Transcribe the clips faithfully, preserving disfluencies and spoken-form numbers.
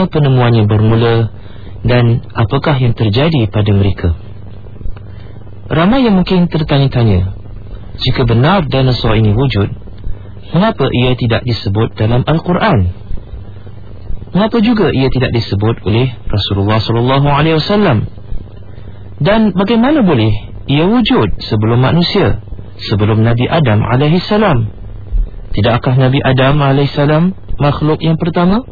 mana penemuannya bermula dan apakah yang terjadi pada mereka. Ramai yang mungkin tertanya-tanya, jika benar dinosaur ini wujud, mengapa ia tidak disebut dalam Al-Quran? Mengapa juga ia tidak disebut oleh Rasulullah sallallahu alaihi wasallam? Dan bagaimana boleh ia wujud sebelum manusia, sebelum Nabi Adam alaihi salam? Tidakkah Nabi Adam alaihi salam makhluk yang pertama?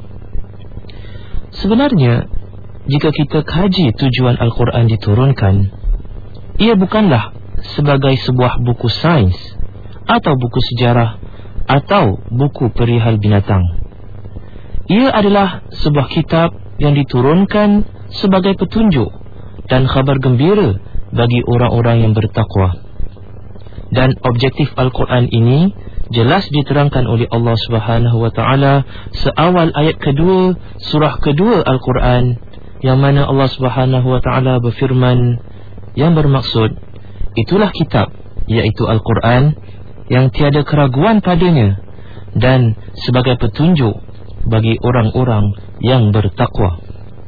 Sebenarnya, jika kita kaji tujuan Al-Quran diturunkan, ia bukanlah sebagai sebuah buku sains atau buku sejarah atau buku perihal binatang. Ia adalah sebuah kitab yang diturunkan sebagai petunjuk dan khabar gembira bagi orang-orang yang bertakwa. Dan objektif Al-Quran ini jelas diterangkan oleh Allah Subhanahu wa taala seawal ayat kedua surah kedua Al-Quran, yang mana Allah Subhanahu wa taala berfirman yang bermaksud, itulah kitab, iaitu Al-Quran, yang tiada keraguan padanya dan sebagai petunjuk bagi orang-orang yang bertakwa.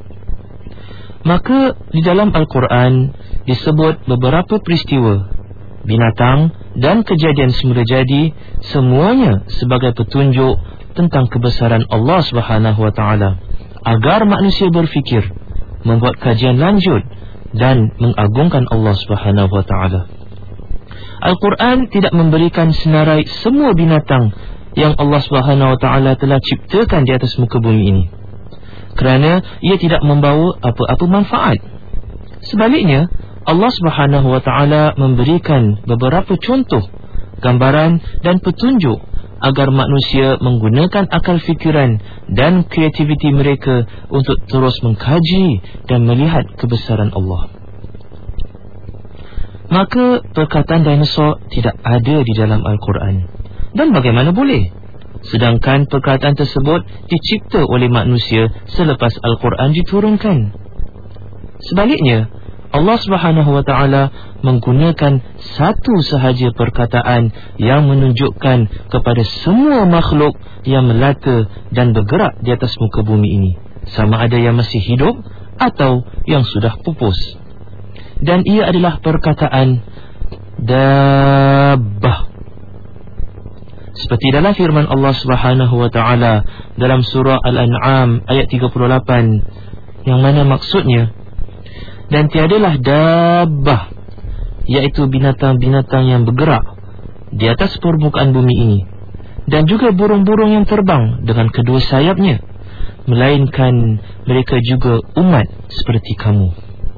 Maka di dalam Al-Quran disebut beberapa peristiwa, binatang dan kejadian semula jadi, semuanya sebagai petunjuk tentang kebesaran Allah Subhanahu wa taala, agar manusia berfikir, membuat kajian lanjut dan mengagungkan Allah Subhanahu wa taala. Al-Quran tidak memberikan senarai semua binatang yang Allah Subhanahu wa taala telah ciptakan di atas muka bumi ini, kerana ia tidak membawa apa-apa manfaat. Sebaliknya, Allah Subhanahu wa taala memberikan beberapa contoh, gambaran dan petunjuk agar manusia menggunakan akal fikiran dan kreativiti mereka untuk terus mengkaji dan melihat kebesaran Allah. Maka perkataan dinosaur tidak ada di dalam Al-Quran. Dan bagaimana boleh? Sedangkan perkataan tersebut dicipta oleh manusia selepas Al-Quran diturunkan. Sebaliknya, Allah Subhanahu wa taala menggunakan satu sahaja perkataan yang menunjukkan kepada semua makhluk yang melata dan bergerak di atas muka bumi ini, sama ada yang masih hidup atau yang sudah pupus. Dan ia adalah perkataan dabbah. Seperti dalam firman Allah Subhanahu wa taala dalam surah Al-An'am ayat tiga puluh lapan, yang mana maksudnya, dan tiadalah dabbah, iaitu binatang-binatang yang bergerak di atas permukaan bumi ini, dan juga burung-burung yang terbang dengan kedua sayapnya, melainkan mereka juga umat seperti kamu.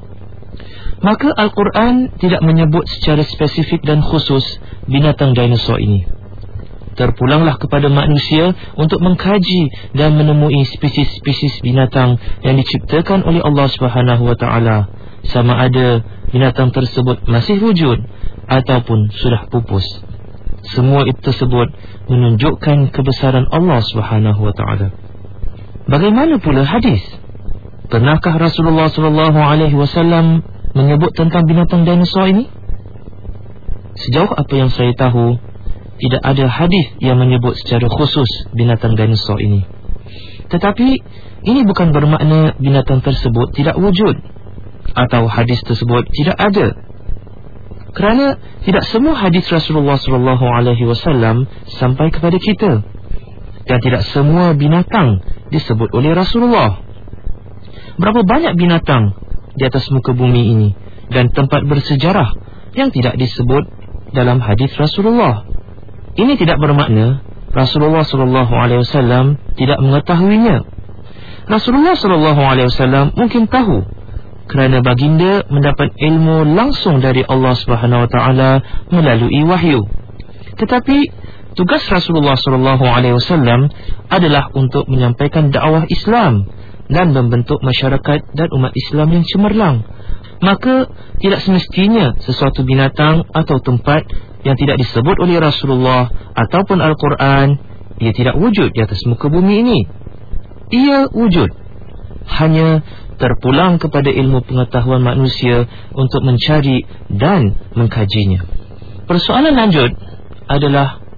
Maka Al-Quran tidak menyebut secara spesifik dan khusus binatang dinosaur ini. Terpulanglah kepada manusia untuk mengkaji dan menemui spesies-spesies binatang yang diciptakan oleh Allah Subhanahu wa taala, sama ada binatang tersebut masih wujud ataupun sudah pupus. Semua itu tersebut menunjukkan kebesaran Allah Subhanahu wa taala. Bagaimana pula hadis? Pernahkah Rasulullah sallallahu alaihi wasallam menyebut tentang binatang dinosaur ini? Sejauh apa yang saya tahu, tidak ada hadis yang menyebut secara khusus binatang dinosaur ini. Tetapi ini bukan bermakna binatang tersebut tidak wujud atau hadis tersebut tidak ada. Kerana tidak semua hadis Rasulullah sallallahu alaihi wasallam sampai kepada kita, dan tidak semua binatang disebut oleh Rasulullah. Berapa banyak binatang di atas muka bumi ini dan tempat bersejarah yang tidak disebut dalam hadis Rasulullah. Ini tidak bermakna Rasulullah sallallahu alaihi wasallam tidak mengetahuinya. Rasulullah sallallahu alaihi wasallam mungkin tahu, kerana baginda mendapat ilmu langsung dari Allah Subhanahu wa taala melalui wahyu. Tetapi tugas Rasulullah sallallahu alaihi wasallam adalah untuk menyampaikan dakwah Islam dan membentuk masyarakat dan umat Islam yang cemerlang. Maka tidak semestinya sesuatu binatang atau tempat yang tidak disebut oleh Rasulullah ataupun Al-Quran, ia tidak wujud di atas muka bumi ini. Ia wujud, hanya terpulang kepada ilmu pengetahuan manusia untuk mencari dan mengkajinya. Persoalan lanjut adalah,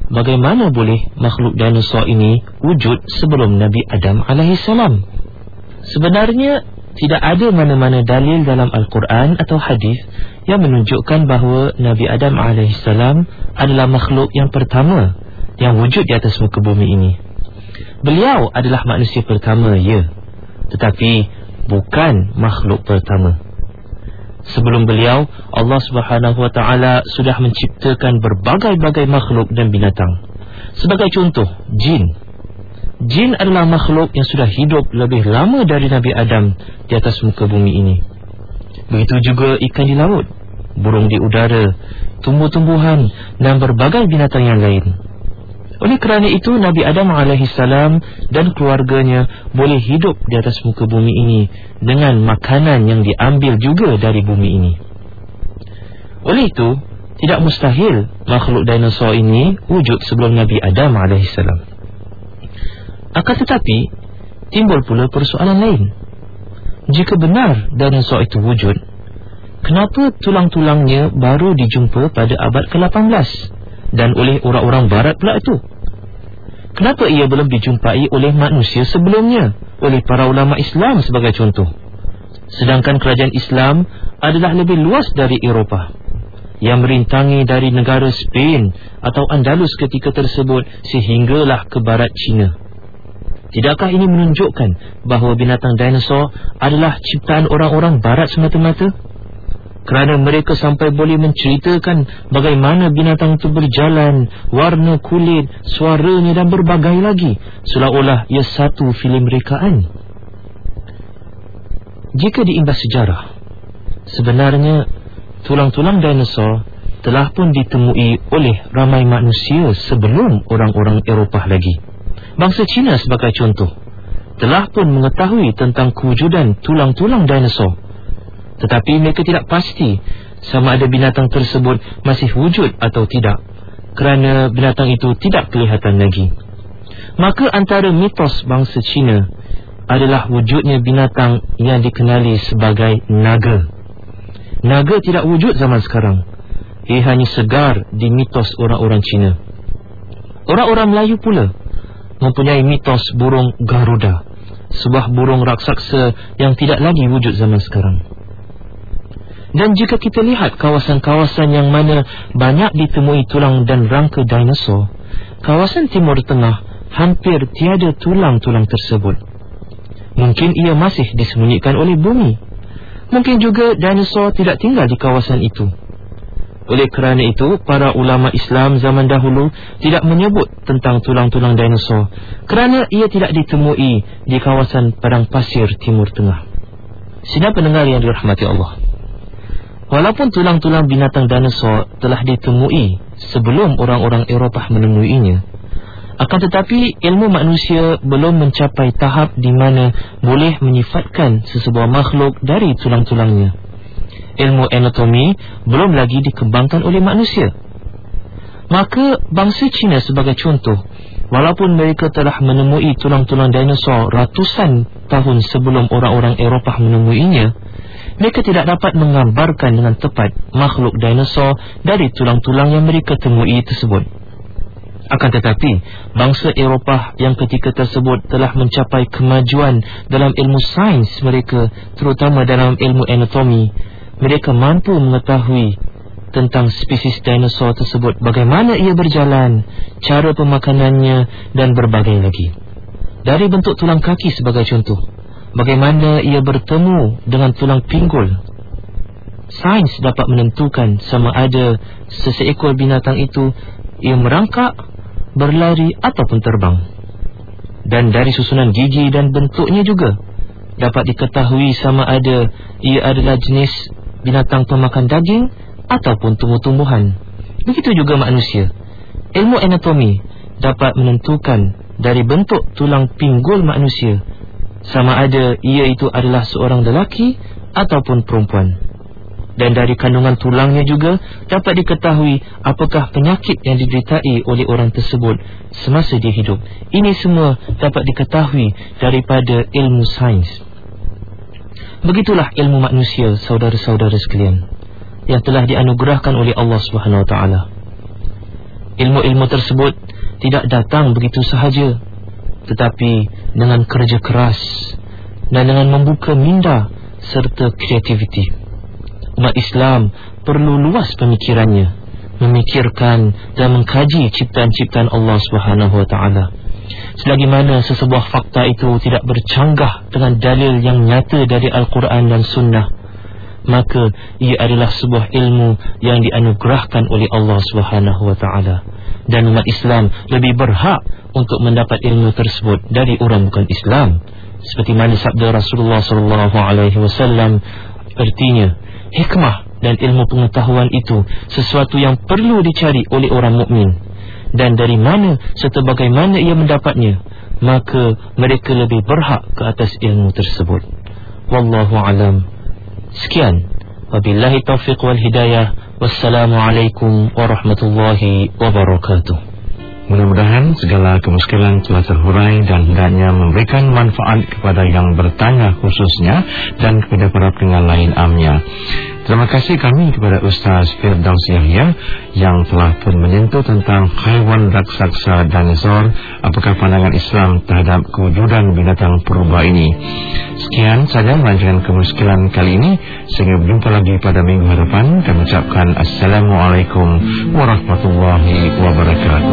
bagaimana boleh makhluk dinosaur ini wujud sebelum Nabi Adam alaihissalam? Sebenarnya tidak ada mana-mana dalil dalam Al-Quran atau hadis yang menunjukkan bahawa Nabi Adam alaihissalam adalah makhluk yang pertama yang wujud di atas muka bumi ini. Beliau adalah manusia pertama, ya, tetapi bukan makhluk pertama. Sebelum beliau, Allah Subhanahu Wa Taala sudah menciptakan berbagai-bagai makhluk dan binatang. Sebagai contoh, jin. Jin adalah makhluk yang sudah hidup lebih lama dari Nabi Adam di atas muka bumi ini. Begitu juga ikan di laut, burung di udara, tumbuh-tumbuhan dan berbagai binatang yang lain. Oleh kerana itu, Nabi Adam alaihissalam dan keluarganya boleh hidup di atas muka bumi ini dengan makanan yang diambil juga dari bumi ini. Oleh itu, tidak mustahil makhluk dinosaur ini wujud sebelum Nabi Adam alaihissalam. Akan tetapi, timbul pula persoalan lain. Jika benar dinosaur itu wujud, kenapa tulang-tulangnya baru dijumpa pada abad ke lapan belas dan oleh orang-orang barat pula itu? Kenapa ia belum dijumpai oleh manusia sebelumnya, oleh para ulama Islam sebagai contoh? Sedangkan kerajaan Islam adalah lebih luas dari Eropah, yang merintangi dari negara Spain atau Andalus ketika tersebut sehinggalah ke barat China. Tidakkah ini menunjukkan bahawa binatang dinosaur adalah ciptaan orang-orang barat semata-mata? Kerana mereka sampai boleh menceritakan bagaimana binatang itu berjalan, warna kulit, suaranya dan berbagai lagi, seolah-olah ia satu filem rekaan. Jika diimbas sejarah, sebenarnya tulang-tulang dinosaur telah pun ditemui oleh ramai manusia sebelum orang-orang Eropah lagi. Bangsa Cina sebagai contoh telah pun mengetahui tentang kewujudan tulang-tulang dinosaur, tetapi mereka tidak pasti sama ada binatang tersebut masih wujud atau tidak, kerana binatang itu tidak kelihatan lagi. Maka antara mitos bangsa Cina adalah wujudnya binatang yang dikenali sebagai naga. Naga tidak wujud zaman sekarang. Ia hanya segar di mitos orang-orang Cina. Orang-orang Melayu pula mempunyai mitos burung Garuda, sebuah burung raksasa yang tidak lagi wujud zaman sekarang. Dan jika kita lihat kawasan-kawasan yang mana banyak ditemui tulang dan rangka dinosaur, kawasan Timur Tengah hampir tiada tulang-tulang tersebut. Mungkin ia masih disembunyikan oleh bumi. Mungkin juga dinosaur tidak tinggal di kawasan itu. Oleh kerana itu, para ulama Islam zaman dahulu tidak menyebut tentang tulang-tulang dinosaur, kerana ia tidak ditemui di kawasan padang pasir Timur Tengah. Sidang pendengar yang dirahmati Allah, walaupun tulang-tulang binatang dinosaur telah ditemui sebelum orang-orang Eropah menemuinya, akan tetapi ilmu manusia belum mencapai tahap di mana boleh menyifatkan sesebuah makhluk dari tulang-tulangnya. Ilmu anatomi belum lagi dikembangkan oleh manusia. Maka bangsa Cina sebagai contoh, walaupun mereka telah menemui tulang-tulang dinosaur ratusan tahun sebelum orang-orang Eropah menemuinya, mereka tidak dapat menggambarkan dengan tepat makhluk dinosaur dari tulang-tulang yang mereka temui tersebut. Akan tetapi, bangsa Eropah yang ketika tersebut telah mencapai kemajuan dalam ilmu sains mereka, terutama dalam ilmu anatomi, mereka mampu mengetahui tentang spesies dinosaur tersebut, bagaimana ia berjalan, cara pemakanannya dan berbagai lagi. Dari bentuk tulang kaki sebagai contoh, bagaimana ia bertemu dengan tulang pinggul. Sains dapat menentukan sama ada seseekor binatang itu ia merangkak, berlari ataupun terbang. Dan dari susunan gigi dan bentuknya juga dapat diketahui sama ada ia adalah jenis binatang pemakan daging ataupun tumbuh-tumbuhan. Begitu juga manusia. Ilmu anatomi dapat menentukan dari bentuk tulang pinggul manusia sama ada ia itu adalah seorang lelaki ataupun perempuan. Dan dari kandungan tulangnya juga dapat diketahui apakah penyakit yang dideritai oleh orang tersebut semasa dia hidup. Ini semua dapat diketahui daripada ilmu sains. Begitulah ilmu manusia, saudara-saudara sekalian, yang telah dianugerahkan oleh Allah Subhanahu Wa Taala. ilmu-ilmu tersebut tidak datang begitu sahaja, tetapi dengan kerja keras dan dengan membuka minda serta kreativiti. Umat Islam perlu luas pemikirannya, memikirkan dan mengkaji ciptaan-ciptaan Allah Subhanahu Wa Taala. Selagi mana sesebuah fakta itu tidak bercanggah dengan dalil yang nyata dari Al-Quran dan Sunnah, maka ia adalah sebuah ilmu yang dianugerahkan oleh Allah Subhanahu Wa Taala, dan umat Islam lebih berhak untuk mendapat ilmu tersebut dari orang bukan Islam. Seperti mana sabda Rasulullah sallallahu alaihi wasallam, artinya hikmah dan ilmu pengetahuan itu sesuatu yang perlu dicari oleh orang mukmin, dan dari mana serta bagaimana ia mendapatnya, maka mereka lebih berhak ke atas ilmu tersebut. Wallahu alam. Sekian, wabillahi taufiq wal hidayah. Wassalamualaikum warahmatullahi wabarakatuh. Mudah-mudahan segala kemiskinan telah terhurai dan hendaknya memberikan manfaat kepada yang bertanya khususnya dan kepada para pendengar lain amnya. Terima kasih kami kepada Ustaz Firdaus Yahya yang telah pun menyentuh tentang haiwan raksasa dinosaur, apakah pandangan Islam terhadap kewujudan binatang purba ini. Sekian saja rancangan kemiskinan kali ini. Sehingga berjumpa lagi pada minggu hadapan. Kami ucapkan Assalamualaikum warahmatullahi wabarakatuh.